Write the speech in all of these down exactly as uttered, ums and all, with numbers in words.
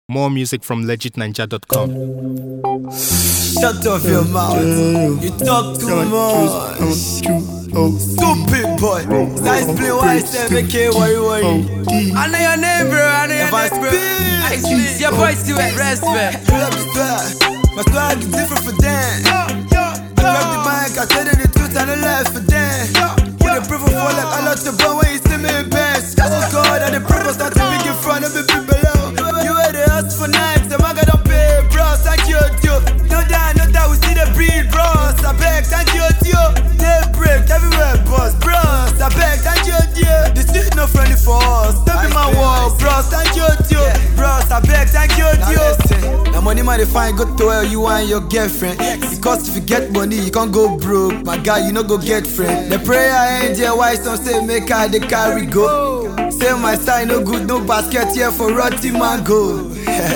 More music from legit ninja dot com. Shut off your mouth. You talk too much. Stupid boy. Nice play why I say make it worry worry. I know your name, bro. I know your name, bro. I see your boy still at respect. Pull up the swag. My swag is different for them. I grab the mic, I tell you the truth and the life for them. With the proof of all like I lost the ball when you see me in best. Oh God, and the proof of starting big in front of the people below. You had the house for nights, the maga don't pay, bros. Thank you, Tio. No doubt, no doubt, we see the breed, bros. I beg, thank you, Tio. They break everywhere, boss, bros. I beg, thank you, Tio. This is no friendly for us. Don't be my wall, bros. Thank you, Tio. Bros, I beg, thank you, Tio. Now money might define go to where you and your girlfriend. Because if you get money, you can't go broke. My guy, you no go get friend. The prayer ain't there, why some say make I the carry go. Say my style no good, no basket here for rotty mango.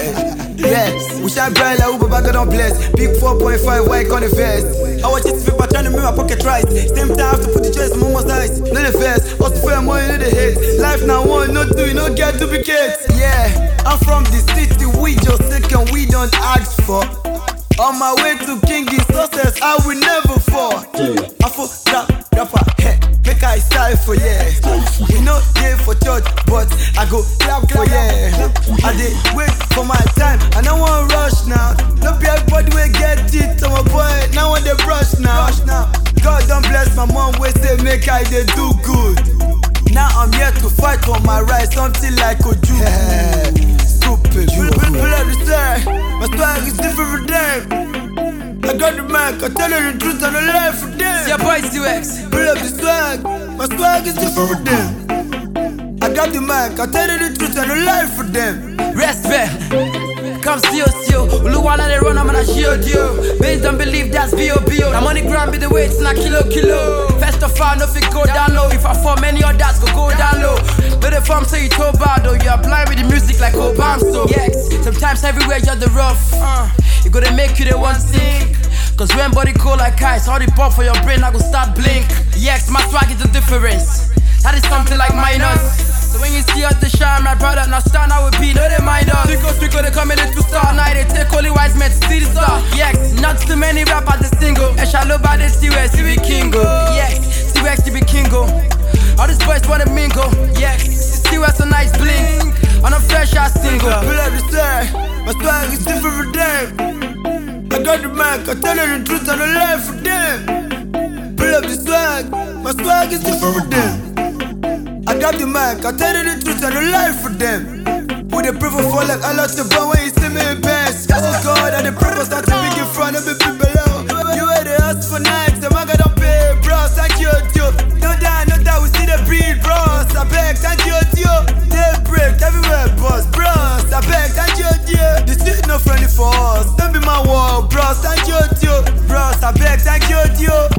Yes, we shine bright like Uber, God don't bless. Big four point five, white on the vest. I watch it flip, I trying to make my pocket rise. Same time, I have to put the choice in Momo's eyes. No the vest, also fair money, no the hate. Life now one, no two, no get duplicates. Yeah, I'm from the city, we just take and we don't ask for. On my way to King is success, I will never fall. I fall trap, rapper, hey, make I style for yeah. You know, yeah for church, but I go clap for yeah. I did wait for my time, I don't want rush now. No be everybody will get it, so my boy, now on the brush now. God don't bless my mom, we say make I they do good. Now I'm here to fight for my rights, something like a Jew. Yeah. Stupid, pull, pull, pull up the side. My swag is different for them. I got the mic, I tell you the truth and the life for them. It's your boy T X. Pull up the swag. My swag is different for them. I got the mic, I tell you the truth and the life for them. Respect. Come steal, steal. Uluwala they run, I'm gonna shield you. Based don't believe that's B O B O. The money gram be the way it's not kilo, kilo. First of all, nothing go down low. If I form many others, go go down low. But the form say you too bad, though. You're blind with the music like Obama, so yes. Sometimes everywhere you're the rough. Uh, you gotta make you the one sink. Cause when body cold like ice, all the pop for your brain, I go start blink. Yes, my swag is the difference. That is something like minus. So when you see us the shine, my brother, now stand out with P, no they mind us. Trico, trico, they come in to star. Now they take only wise men to see the star. Yes, not too many rappers the single. And shallow by the T X, we kingo. Yes, T X, we kingo. All these boys wanna mingle. Yes, T X a nice bling. On a fresh ass single. Pull up the side, my swag is different for them. I got the mic, I tell you the truth and the life for them. Pull up the swag, my swag is different for them. I got the mic, I tell you the truth and the life for them. With the proof of all like I lost the ball when you see me in best. Oh God, and the proof of starting big in front of the people below. You had the house for nights, the maga don't pay, bros. Thank you, Tio. No doubt, no doubt, we see the breed, bros. I beg, thank you, Tio. They break everywhere, boss, bros. I beg, thank you, Tio. This is no friendly for us. Don't be my wall, bros. Thank you, Tio. Bros, I beg, thank you, Tio.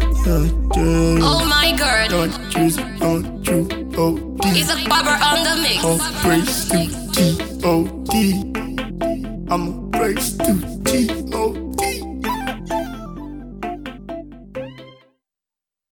Oh my God, don't choose on true O D. he's a barber on the mix. Oh, praise to G O D. I'm a praise to